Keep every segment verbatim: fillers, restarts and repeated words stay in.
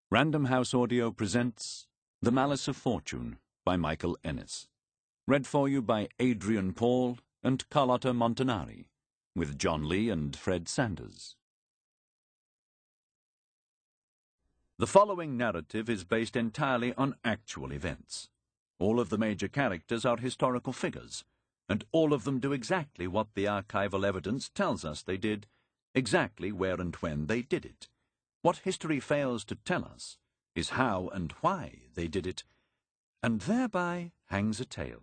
Random House Audio presents The Malice of Fortune by Michael Ennis. Read for you by Adrian Paul and Carlotta Montanari, with John Lee and Fred Sanders. The following narrative is based entirely on actual events. All of the major characters are historical figures, and all of them do exactly what the archival evidence tells us they did, exactly where and when they did it. What history fails to tell us is how and why they did it, and thereby hangs a tale.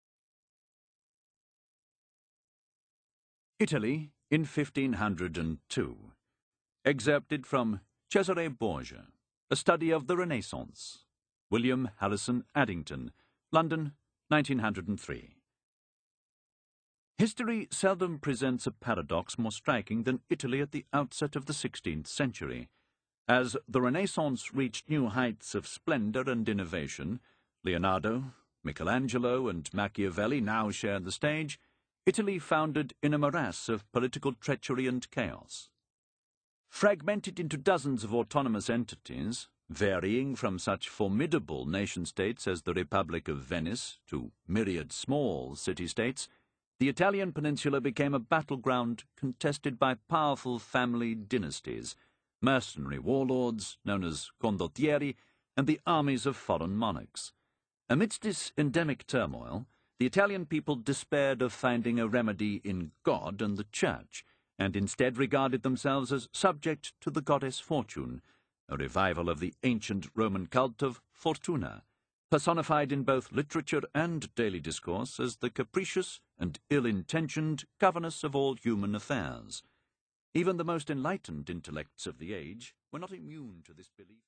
Italy in fifteen hundred two. Excerpted from Cesare Borgia, A Study of the Renaissance. William Harrison Addington, London, nineteen oh three. History seldom presents a paradox more striking than Italy at the outset of the sixteenth century. As the Renaissance reached new heights of splendor and innovation, Leonardo, Michelangelo, and Machiavelli now shared the stage. Italy foundered in a morass of political treachery and chaos. Fragmented into dozens of autonomous entities, varying from such formidable nation-states as the Republic of Venice to myriad small city-states, the Italian peninsula became a battleground contested by powerful family dynasties, mercenary warlords known as condottieri, and the armies of foreign monarchs. Amidst this endemic turmoil, the Italian people despaired of finding a remedy in God and the Church, and instead regarded themselves as subject to the goddess Fortune, a revival of the ancient Roman cult of Fortuna, personified in both literature and daily discourse as the capricious and ill-intentioned governess of all human affairs. Even the most enlightened intellects of the age were not immune to this belief.